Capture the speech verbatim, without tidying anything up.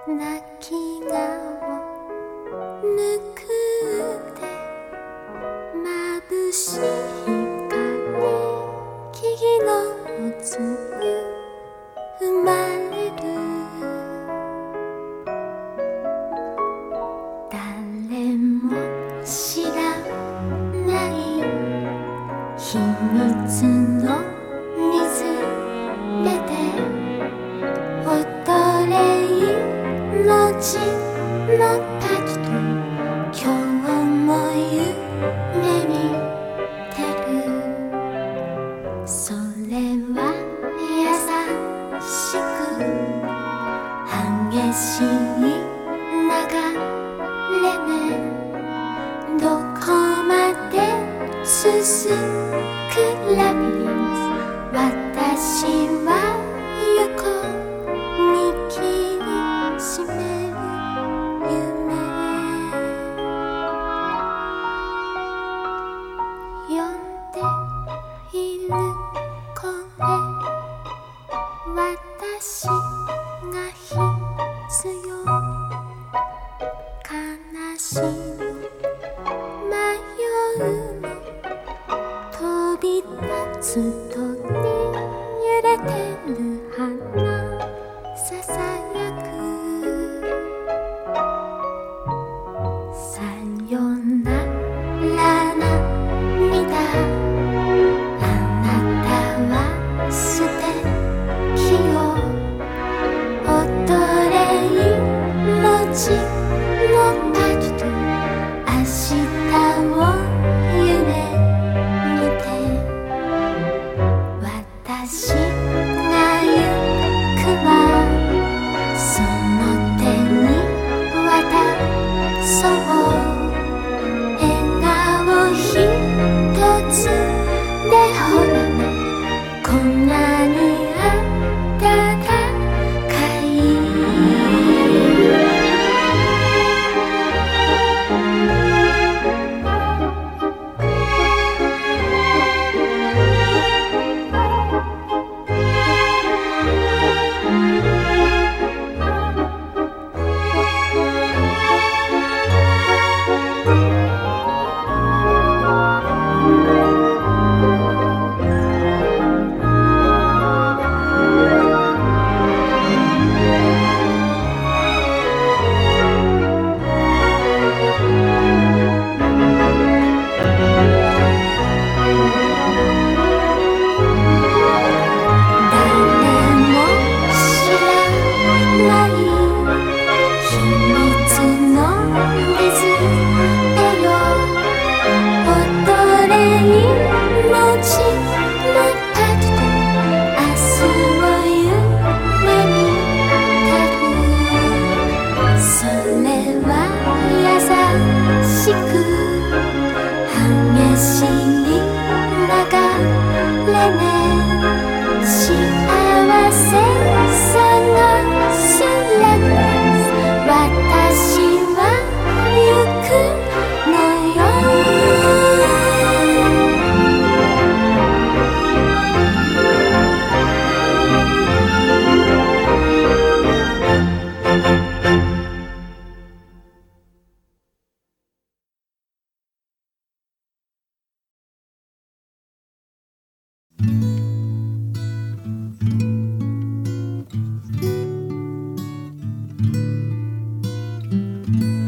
泣き顔ぬくで眩しい光木々のつゆ生まれる誰も知らない秘密の水辺で踊れ命のパキと今日も夢見てるそれは優しく激しい流れねどこまで続くラビリンス私は横に切りしめる夢呼んでいるこれ私が必要悲しみ迷うの飛び立つ鳥揺れてる花ささやくさよなら涙あなたは素敵よ踊れ命のパキと明日を夢見て私が行くわその手に渡そう笑顔ひとつでほらねこんなに暖かい